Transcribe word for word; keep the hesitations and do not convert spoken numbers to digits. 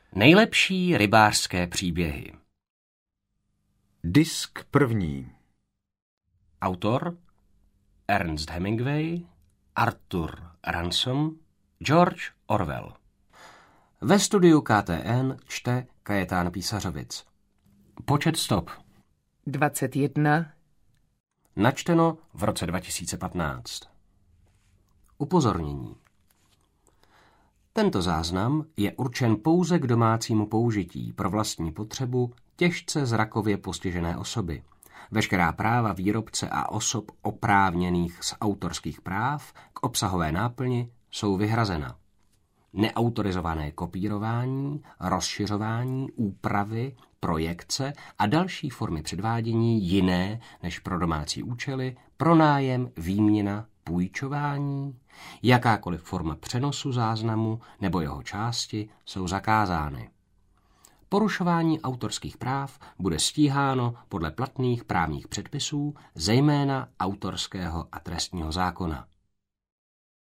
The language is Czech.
Nejlepší rybářské příběhy. Disk první. Autor Ernest Hemingway, Arthur Ransom, George Orwell. Ve studiu K T N čte Kajetán Písařovic. Počet stop dvacet jedna. Načteno v roce dva tisíce patnáct. Upozornění. Tento záznam je určen pouze k domácímu použití pro vlastní potřebu těžce zrakově postižené osoby. Veškerá práva výrobce a osob oprávněných z autorských práv k obsahové náplni jsou vyhrazena. Neautorizované kopírování, rozšiřování, úpravy, projekce a další formy předvádění jiné než pro domácí účely, pronájem, výměna, půjčování, jakákoliv forma přenosu záznamu nebo jeho části jsou zakázány. Porušování autorských práv bude stíháno podle platných právních předpisů, zejména autorského a trestního zákona.